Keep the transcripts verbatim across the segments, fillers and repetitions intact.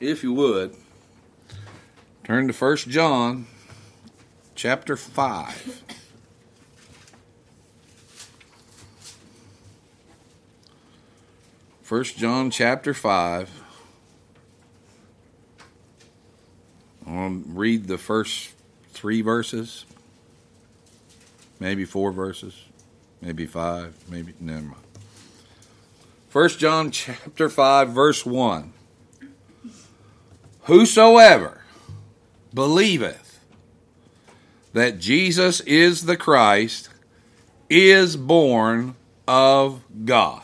if you would, turn to First John chapter five. First John chapter five. I'll read the first three verses, maybe four verses, maybe five, maybe, never mind. First John chapter five, verse one. Whosoever believeth that Jesus is the Christ is born of God.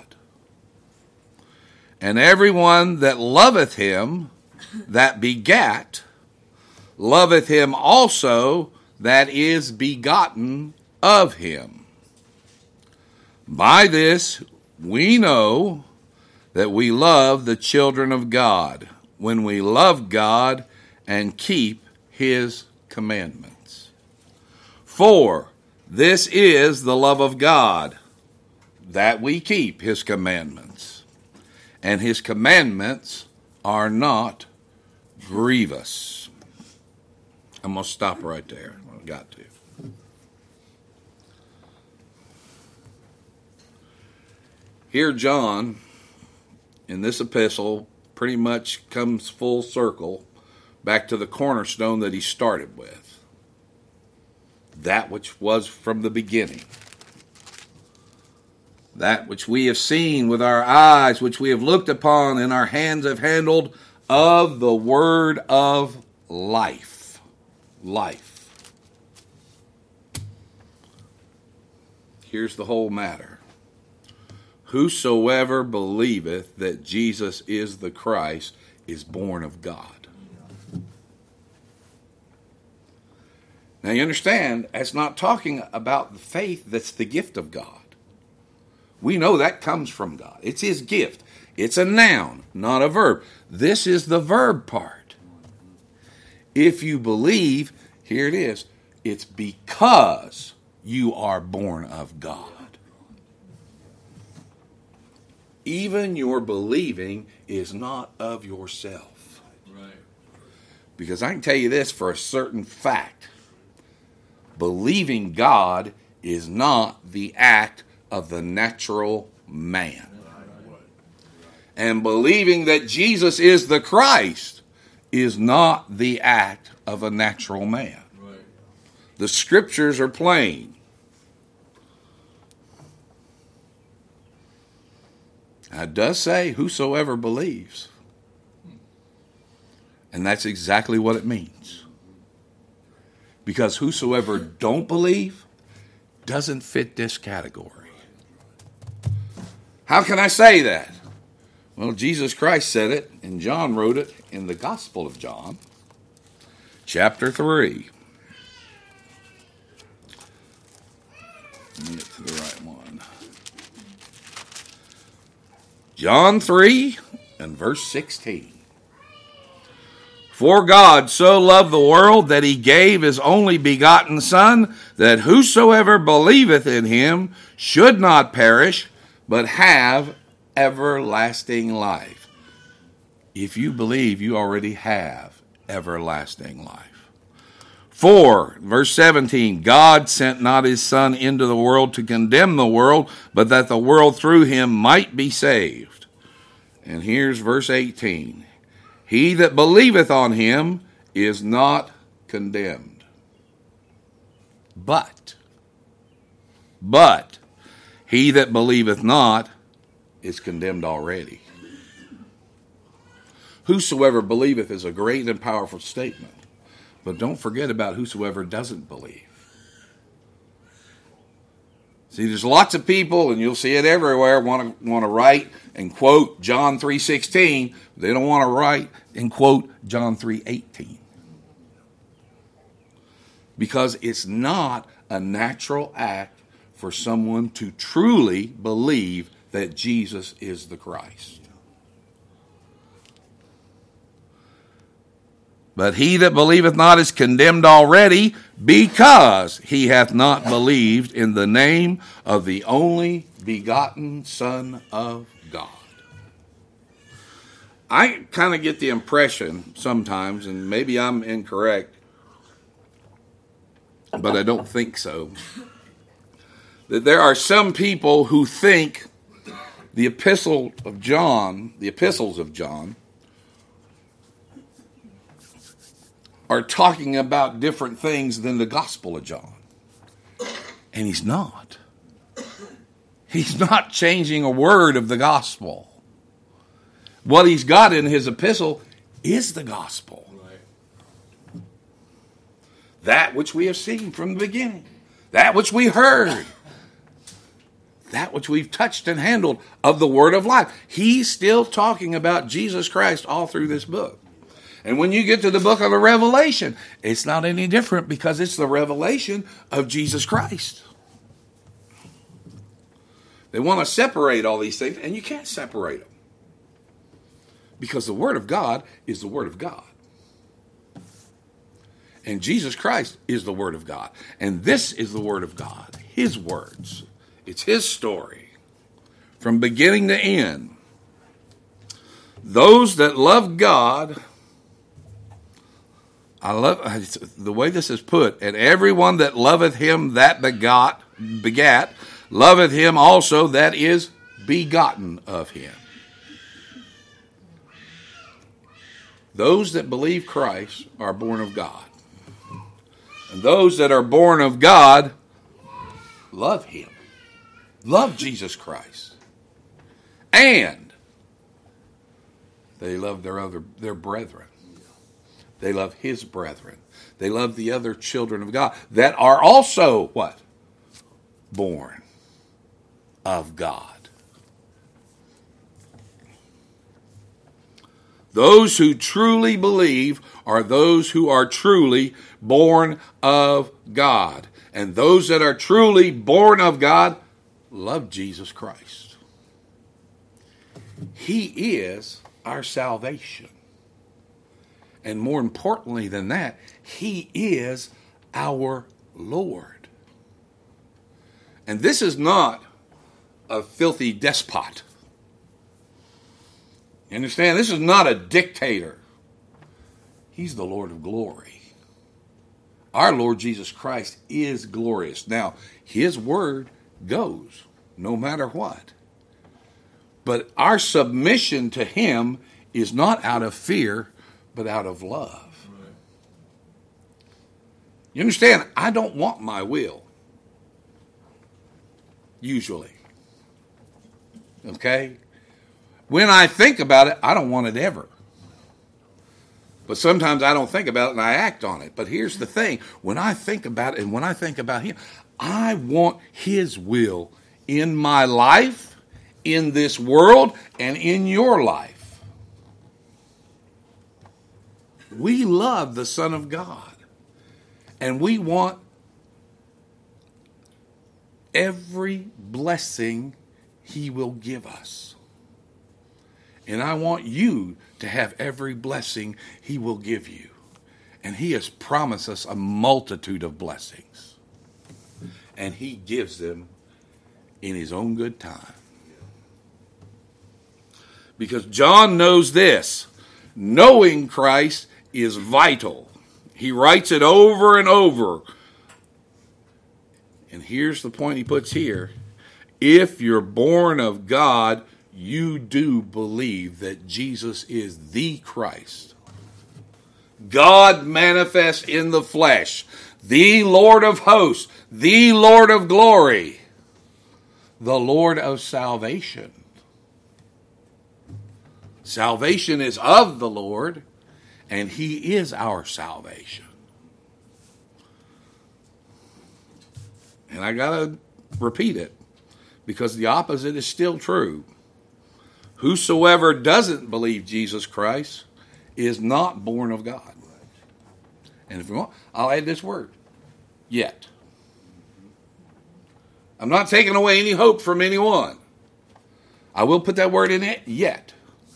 And everyone that loveth him that begat, loveth him also that is begotten of him. By this we know that we love the children of God, when we love God and keep his commandments. For this is the love of God, that we keep his commandments. And his commandments are not grievous. I'm going to stop right there. I've got to. Here John, in this epistle, pretty much comes full circle back to the cornerstone that he started with. That which was from the beginning. That which we have seen with our eyes, which we have looked upon and our hands have handled, of the word of life. Life. Here's the whole matter. Whosoever believeth that Jesus is the Christ is born of God. Now you understand, that's not talking about the faith that's the gift of God. We know that comes from God. It's his gift. It's a noun, not a verb. This is the verb part. If you believe, here it is, it's because you are born of God. Even your believing is not of yourself. Right. Because I can tell you this for a certain fact. Believing God is not the act of the natural man. And believing that Jesus is the Christ is not the act of a natural man. The scriptures are plain. It does say, whosoever believes. And that's exactly what it means. Because whosoever don't believe doesn't fit this category. How can I say that? Well, Jesus Christ said it, and John wrote it in the Gospel of John, chapter three. Let me get to the right one. John three and verse sixteen. For God so loved the world that he gave his only begotten Son, that whosoever believeth in him should not perish, but have everlasting life. If you believe, you already have everlasting life. For, verse seventeen, God sent not his Son into the world to condemn the world, but that the world through him might be saved. And here's verse eighteen. He that believeth on him is not condemned. But, but, he that believeth not is condemned already. Whosoever believeth is a great and powerful statement. But don't forget about whosoever doesn't believe. See, there's lots of people, and you'll see it everywhere, want to want to write and quote John three sixteen. They don't want to write and quote John three eighteen. Because it's not a natural act for someone to truly believe that Jesus is the Christ. But he that believeth not is condemned already, because he hath not believed in the name of the only begotten Son of God. I kind of get the impression sometimes, and maybe I'm incorrect, but I don't think so, that there are some people who think the epistle of John, the epistles of John, are talking about different things than the Gospel of John. And he's not. He's not changing a word of the gospel. What he's got in his epistle is the gospel. Right. That which we have seen from the beginning. That which we heard. That which we've touched and handled of the word of life. He's still talking about Jesus Christ all through this book. And when you get to the book of the Revelation, it's not any different because it's the revelation of Jesus Christ. They want to separate all these things, and you can't separate them. Because the Word of God is the Word of God. And Jesus Christ is the Word of God. And this is the Word of God, His words. It's His story from beginning to end. Those that love God, I love the way this is put, and everyone that loveth Him that begot, begat, loveth Him also that is begotten of Him. Those that believe Christ are born of God. And those that are born of God love Him. Love Jesus Christ. And they love their other their brethren. They love His brethren. They love the other children of God that are also what? Born of God. Those who truly believe are those who are truly born of God. And those that are truly born of God love Jesus Christ. He is our salvation. And more importantly than that, He is our Lord. And this is not a filthy despot. You understand? This is not a dictator. He's the Lord of glory. Our Lord Jesus Christ is glorious. Now, His word goes no matter what. But our submission to Him is not out of fear, but out of love. Right. You understand? I don't want my will. Usually. Okay? When I think about it, I don't want it ever. But sometimes I don't think about it and I act on it. But here's the thing. When I think about it and when I think about Him, I want His will in my life, in this world, and in your life. We love the Son of God. And we want every blessing He will give us. And I want you to have every blessing He will give you. And He has promised us a multitude of blessings. And He gives them in His own good time. Because John knows this. Knowing Christ is vital. He writes it over and over. And here's the point he puts here. If you're born of God, you do believe that Jesus is the Christ. God manifest in the flesh. The Lord of hosts. The Lord of glory. The Lord of salvation. Salvation is of the Lord, and He is our salvation. And I got to repeat it, because the opposite is still true. Whosoever doesn't believe Jesus Christ is not born of God. And if you want, I'll add this word, yet. I'm not taking away any hope from anyone. I will put that word in it, yet.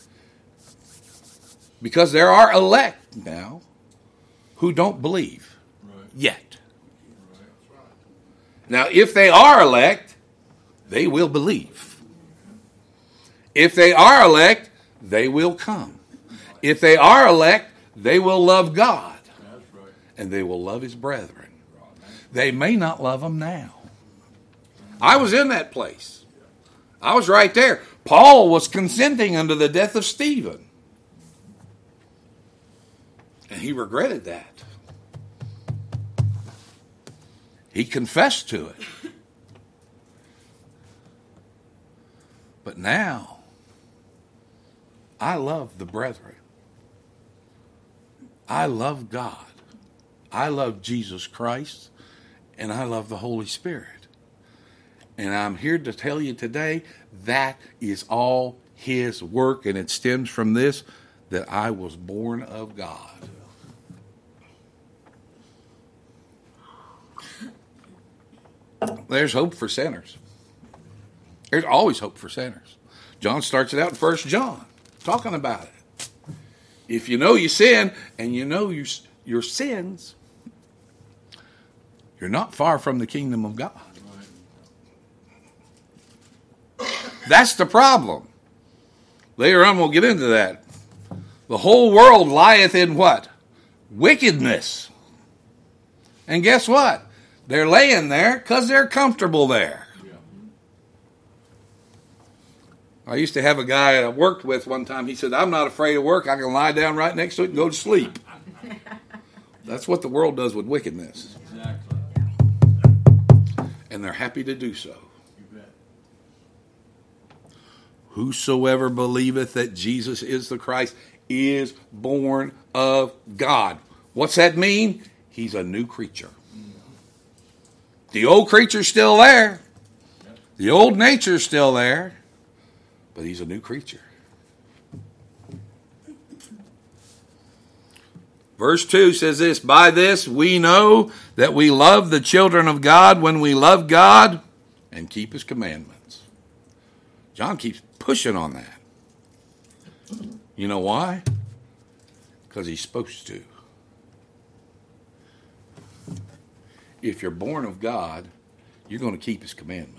Because there are elect now who don't believe right. yet. Right. Now, if they are elect, they will believe. If they are elect, they will come. If they are elect, they will love God. And they will love his brethren. They may not love him now. I was in that place. I was right there. Paul was consenting unto the death of Stephen. And he regretted that. He confessed to it. But now, I love the brethren. I love God. I love Jesus Christ. And I love the Holy Spirit. And I'm here to tell you today, that is all his work. And it stems from this, that I was born of God. There's hope for sinners. There's always hope for sinners. John starts it out in First John, talking about it. If you know you sin, and you know your, your sins, you're not far from the kingdom of God. That's the problem. Later on we'll get into that. The whole world lieth in what? Wickedness. And guess what? They're laying there because they're comfortable there. I used to have a guy I worked with one time. He said, I'm not afraid of work. I can lie down right next to it and go to sleep. That's what the world does with wickedness. Exactly. And they're happy to do so. You bet. Whosoever believeth that Jesus is the Christ is born of God. What's that mean? He's a new creature. The old creature's still there. The old nature's still there. But he's a new creature. Verse two says this, by this we know that we love the children of God when we love God and keep his commandments. John keeps pushing on that. You know why? Because he's supposed to. If you're born of God, you're going to keep his commandments.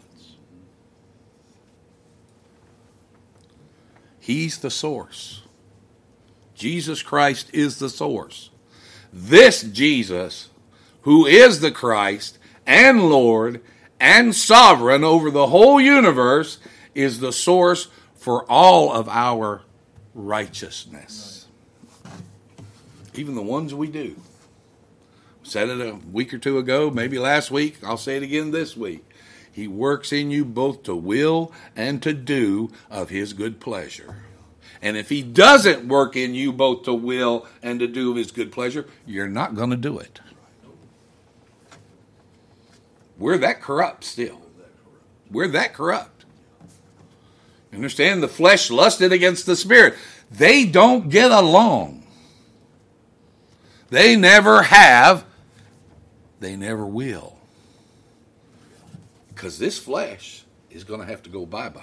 He's the source. Jesus Christ is the source. This Jesus, who is the Christ and Lord and sovereign over the whole universe, is the source for all of our righteousness. Even the ones we do. Said it a week or two ago, maybe last week. I'll say it again this week. He works in you both to will and to do of his good pleasure. And if he doesn't work in you both to will and to do of his good pleasure, you're not going to do it. We're that corrupt still. We're that corrupt. Understand? The flesh lusted against the spirit. They don't get along. They never have. They never will. Because this flesh is going to have to go bye-bye.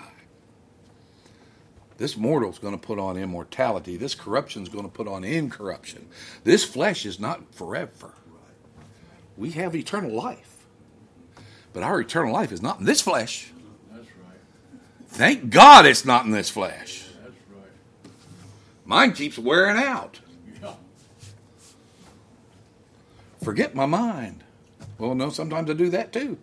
This mortal is going to put on immortality. This corruption is going to put on incorruption. This flesh is not forever. We have eternal life. But our eternal life is not in this flesh. That's right. Thank God it's not in this flesh. That's right. Mine keeps wearing out. Yeah. Forget my mind. Well, no, sometimes I do that too.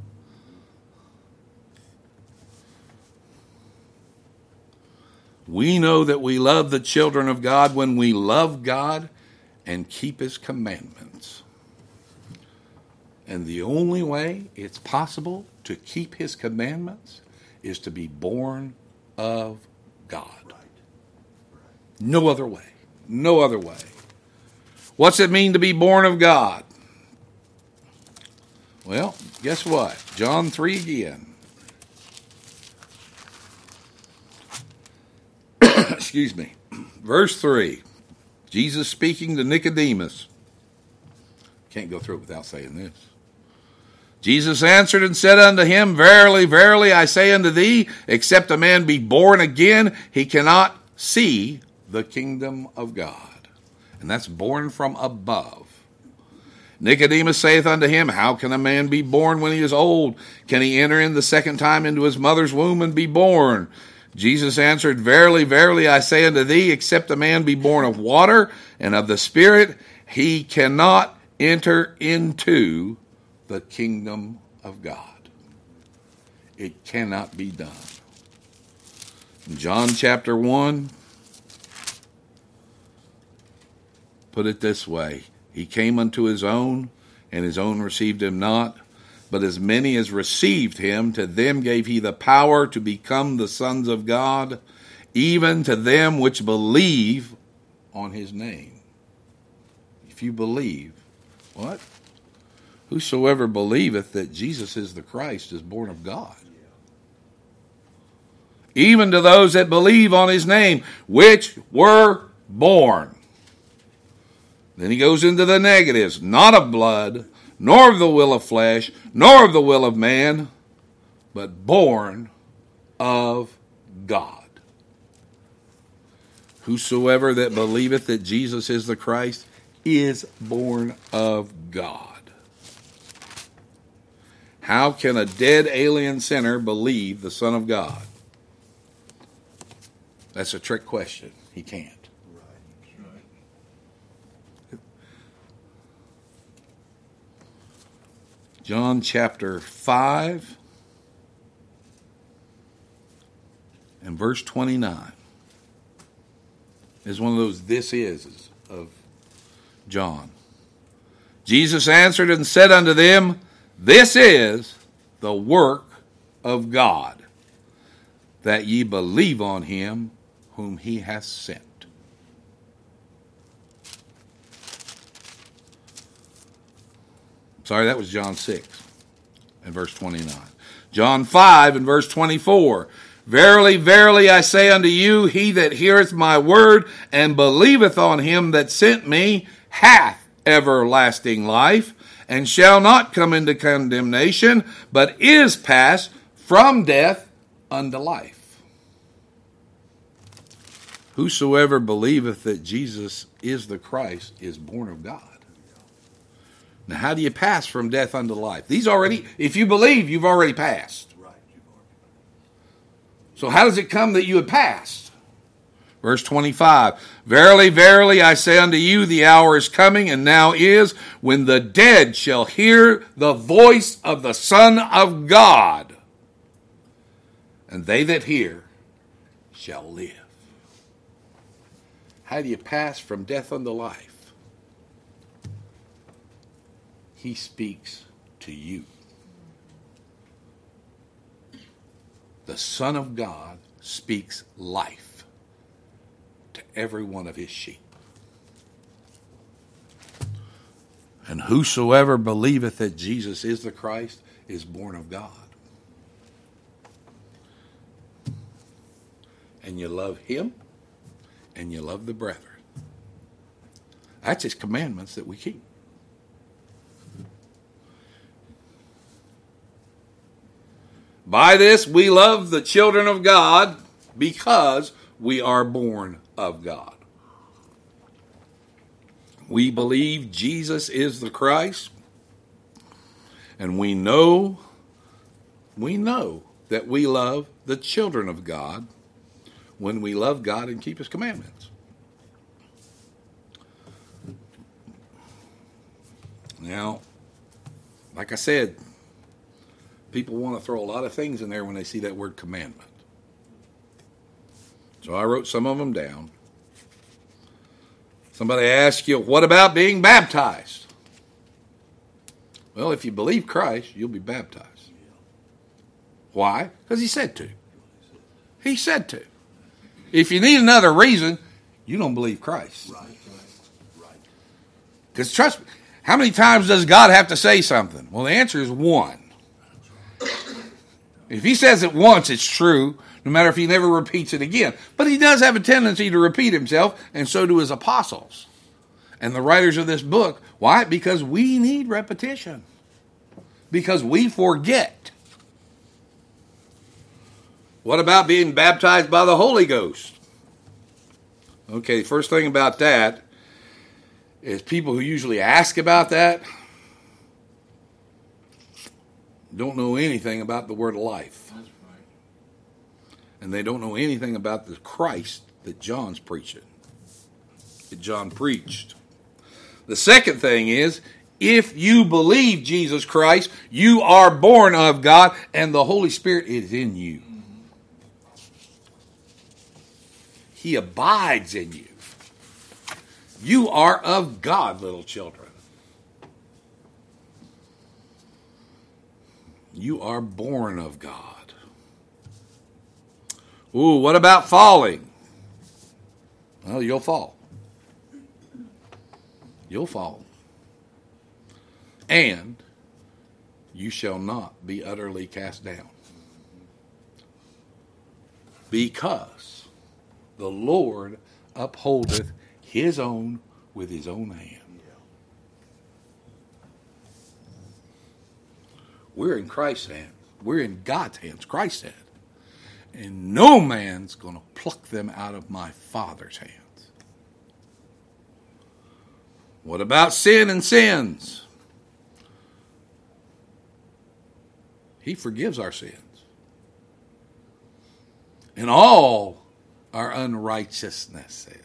We know that we love the children of God when we love God and keep his commandments. And the only way it's possible to keep his commandments is to be born of God. No other way. No other way. What's it mean to be born of God? Well, guess what? John three again. Excuse me. Verse three. Jesus speaking to Nicodemus. Can't go through it without saying this. Jesus answered and said unto him, verily, verily, I say unto thee, except a man be born again, he cannot see the kingdom of God. And that's born from above. Nicodemus saith unto him, how can a man be born when he is old? Can he enter in the second time into his mother's womb and be born? Jesus answered, Verily, verily, I say unto thee, except a man be born of water and of the Spirit, he cannot enter into the kingdom of God. It cannot be done. In John chapter one, put it this way, he came unto his own, and his own received him not. But as many as received him, to them gave he the power to become the sons of God, even to them which believe on his name. If you believe, what? Whosoever believeth that Jesus is the Christ is born of God. Even to those that believe on his name, which were born. Then he goes into the negatives. Not of blood, nor of the will of flesh, nor of the will of man, but born of God. Whosoever that believeth that Jesus is the Christ is born of God. How can a dead alien sinner believe the Son of God? That's a trick question. He can't. John chapter five and verse twenty-nine is one of those this is of John. Jesus answered and said unto them, This is the work of God, that ye believe on him whom he hath sent. Sorry, that was John six and verse twenty-nine. John five and verse twenty-four. Verily, verily, I say unto you, he that heareth my word and believeth on him that sent me hath everlasting life, and shall not come into condemnation, but is passed from death unto life. Whosoever believeth that Jesus is the Christ is born of God. Now, how do you pass from death unto life? These already, if you believe, you've already passed. So how does it come that you have passed? Verse twenty-five, Verily, verily, I say unto you, the hour is coming, and now is, when the dead shall hear the voice of the Son of God, and they that hear shall live. How do you pass from death unto life? He speaks to you. The Son of God speaks life to every one of his sheep. And whosoever believeth that Jesus is the Christ is born of God. And you love him, and you love the brethren. That's his commandments that we keep. By this we love the children of God, because we are born of God. We believe Jesus is the Christ, and we know, we know that we love the children of God when we love God and keep his commandments. Now, like I said, people want to throw a lot of things in there when they see that word commandment. So I wrote some of them down. Somebody asked you, what about being baptized? Well, if you believe Christ, you'll be baptized. Why? Because he said to. He said to. If you need another reason, you don't believe Christ. Right, right, right. Because trust me, how many times does God have to say something? Well, the answer is one. If he says it once, it's true, no matter if he never repeats it again. But he does have a tendency to repeat himself, and so do his apostles and the writers of this book. Why? Because we need repetition. Because we forget. What about being baptized by the Holy Ghost? Okay, first thing about that is people who usually ask about that don't know anything about the word life. That's right. And they don't know anything about the Christ that John's preaching, that John preached. The second thing is, if you believe Jesus Christ, you are born of God, and the Holy Spirit is in you. He abides in you. You are of God, little children. You are born of God. Ooh, what about falling? Well, you'll fall. You'll fall. And you shall not be utterly cast down. Because the Lord upholdeth his own with his own hand. We're in Christ's hands. We're in God's hands, Christ's hand. And no man's going to pluck them out of my Father's hands. What about sin and sins? He forgives our sins. And all our unrighteousnesses.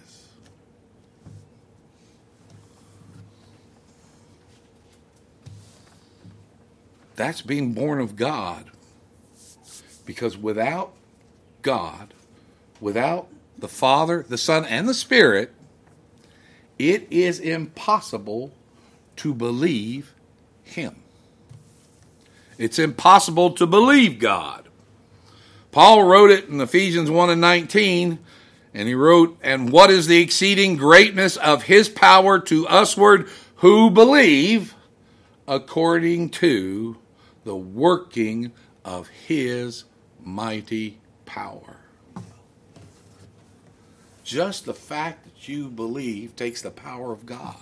That's being born of God. Because without God, without the Father, the Son, and the Spirit, it is impossible to believe him. It's impossible to believe God. Paul wrote it in Ephesians one and nineteen, and he wrote, "And what is the exceeding greatness of his power to usward who believe, according to the working of his mighty power." Just the fact that you believe takes the power of God.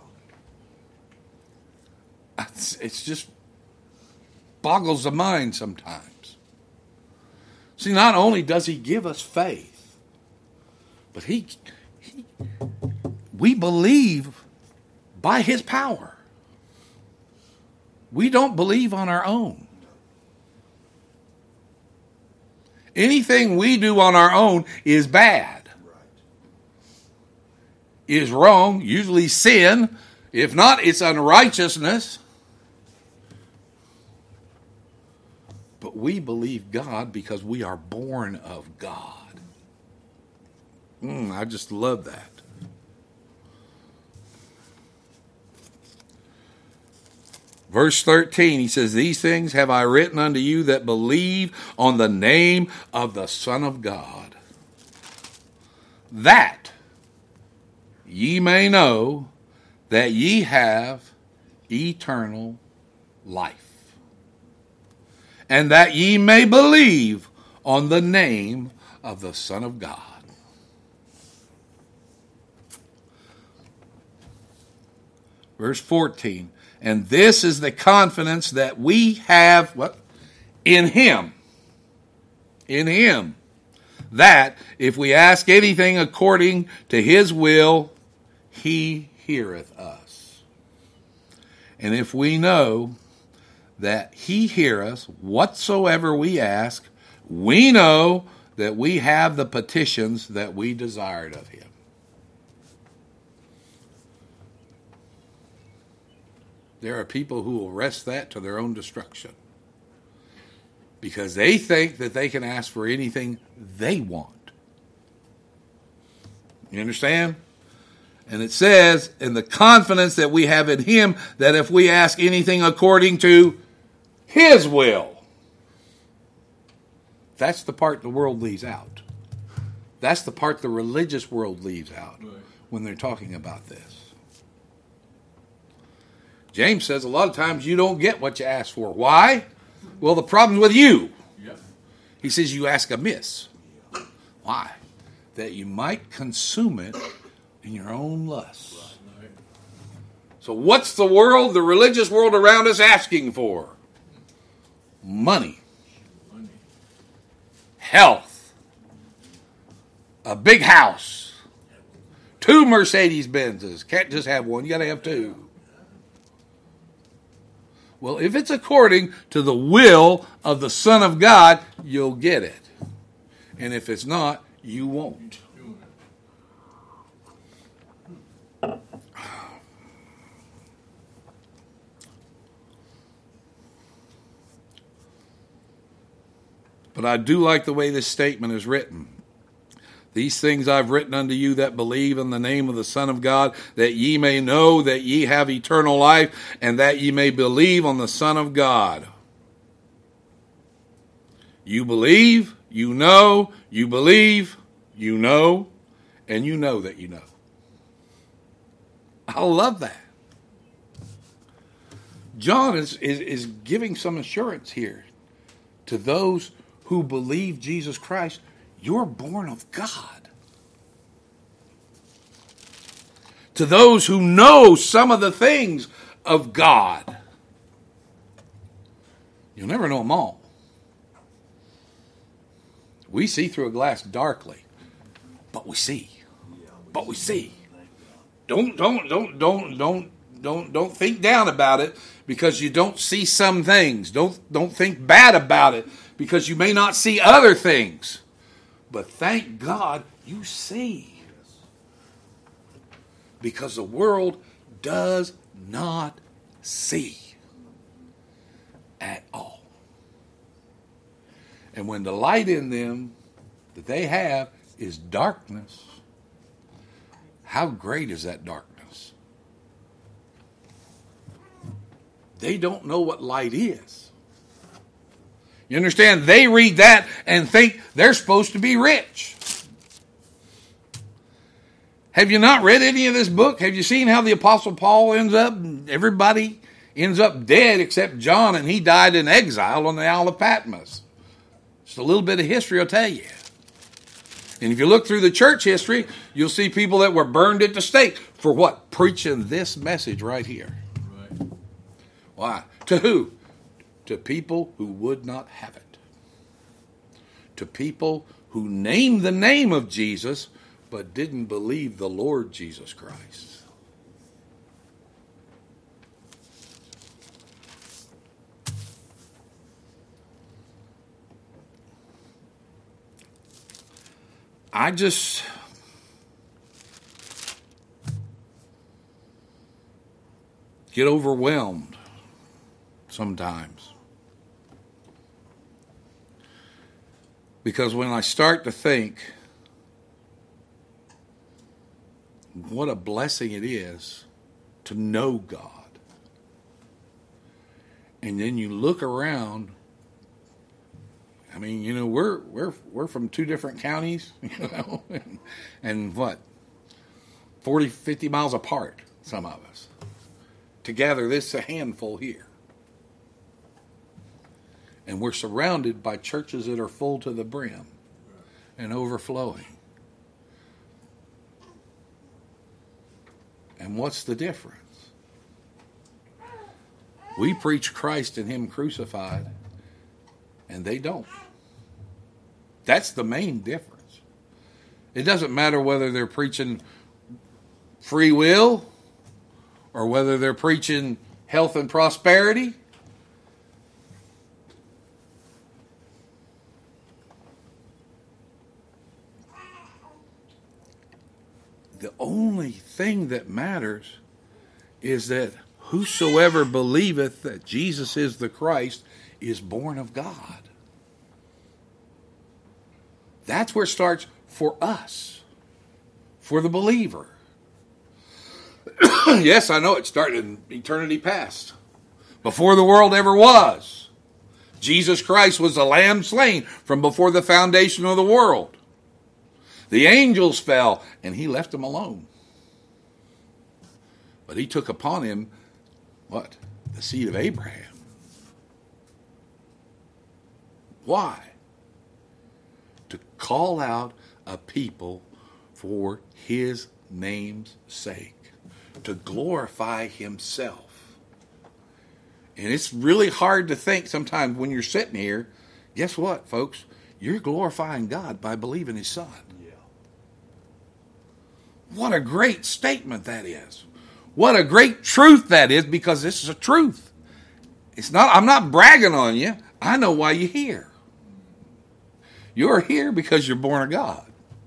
It's, it's just boggles the mind sometimes. See, not only does he give us faith, but he, he we believe by his power. We don't believe on our own. Anything we do on our own is bad. Is wrong, usually sin. If not, it's unrighteousness. But we believe God because we are born of God. Mm, I just love that. Verse thirteen, he says, "These things have I written unto you that believe on the name of the Son of God, that ye may know that ye have eternal life, and that ye may believe on the name of the Son of God." Verse fourteen, "And this is the confidence that we have," what? In him. In him. "That if we ask anything according to his will, he heareth us. And if we know that he heareth whatsoever we ask, we know that we have the petitions that we desired of him." There are people who will wrest that to their own destruction because they think that they can ask for anything they want. You understand? And it says, in the confidence that we have in him, that if we ask anything according to his will. That's the part the world leaves out. That's the part the religious world leaves out right. when they're talking about this. James says a lot of times you don't get what you ask for. Why? Well, the problem's with you. Yep. He says you ask amiss. Why? That you might consume it in your own lusts. Right. So what's the world, the religious world around us asking for? Money. Money. Health. A big house. Two Mercedes Benzes. Can't just have one. You got to have two. Well, if it's according to the will of the Son of God, you'll get it. And if it's not, you won't. But I do like the way this statement is written. These things I've written unto you that believe in the name of the Son of God, that ye may know that ye have eternal life, and that ye may believe on the Son of God. You believe, you know, you believe, you know, and you know that you know. I love that. John is, is, is giving some assurance here to those who believe Jesus Christ. You're born of God. To those who know some of the things of God. You'll never know them all. We see through a glass darkly, but we see. But we see. Don't don't don't don't don't don't don't think down about it because you don't see some things. Don't don't think bad about it because you may not see other things. But thank God you see. Because the world does not see at all. And when the light in them that they have is darkness, how great is that darkness? They don't know what light is. You understand? They read that and think they're supposed to be rich. Have you not read any of this book? Have you seen how the Apostle Paul ends up? Everybody ends up dead except John, and he died in exile on the Isle of Patmos. Just a little bit of history will tell you. And if you look through the church history, you'll see people that were burned at the stake for what? Preaching this message right here. Right. Why? To who? To people who would not have it. To people who named the name of Jesus but didn't believe the Lord Jesus Christ. I just get overwhelmed sometimes. Because when I start to think what a blessing it is to know God, and then you look around, I mean, you know, we're we're we're from two different counties, you know, and, and what, forty, fifty miles apart, some of us. Together, this is a handful here. And we're surrounded by churches that are full to the brim and overflowing. And what's the difference? We preach Christ and Him crucified, and they don't. That's the main difference. It doesn't matter whether they're preaching free will or whether they're preaching health and prosperity. The only thing that matters is that whosoever believeth that Jesus is the Christ is born of God. That's where it starts for us, for the believer. Yes, I know it started in eternity past, before the world ever was. Jesus Christ was the Lamb slain from before the foundation of the world. The angels fell, and He left them alone. But He took upon Him, what? The seed of Abraham. Why? To call out a people for His name's sake. To glorify Himself. And it's really hard to think sometimes when you're sitting here, guess what, folks? You're glorifying God by believing His Son. What a great statement that is. What a great truth that is, because this is a truth. It's not, I'm not bragging on you. I know why you're here. You're here because you're born of God.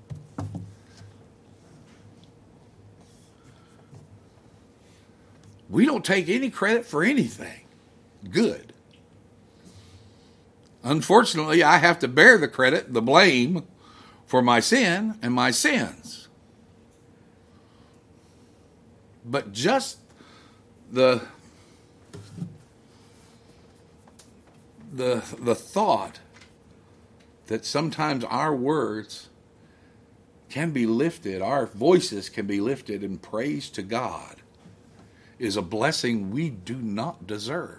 We don't take any credit for anything good. Unfortunately, I have to bear the credit, the blame for my sin and my sins. But just the the the thought that sometimes our words can be lifted, our voices can be lifted in praise to God, is a blessing we do not deserve.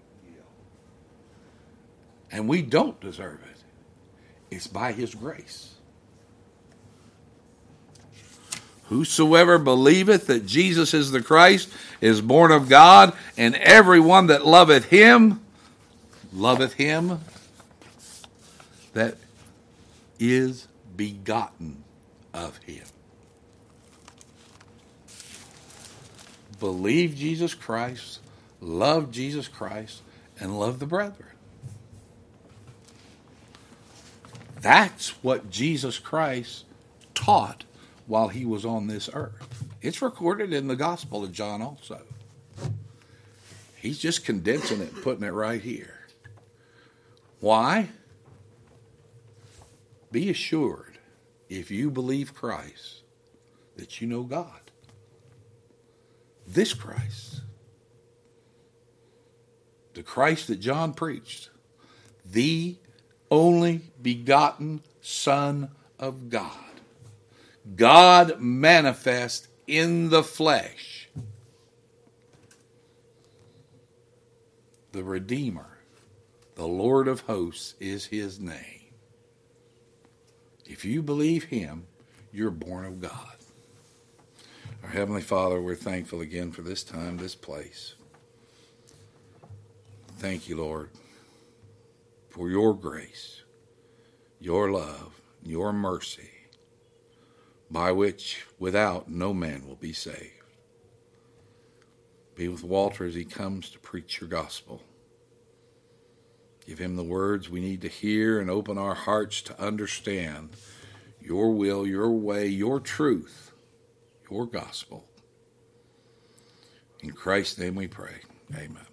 And we don't deserve it. It's by his grace. Whosoever believeth that Jesus is the Christ is born of God, and everyone that loveth him, loveth him that is begotten of him. Believe Jesus Christ, love Jesus Christ, and love the brethren. That's what Jesus Christ taught while he was on this earth. It's recorded in the Gospel of John also. He's just condensing it and putting it right here. Why? Be assured, if you believe Christ, that you know God. This Christ, the Christ that John preached, the only begotten Son of God, God manifest in the flesh, the Redeemer, the Lord of hosts is his name. If you believe him, you're born of God. Our Heavenly Father, we're thankful again for this time, this place. Thank you, Lord, for your grace, your love, your mercy, by which without no man will be saved. Be with Walter as he comes to preach your gospel. Give him the words we need to hear and open our hearts to understand your will, your way, your truth, your gospel. In Christ's name we pray. Amen.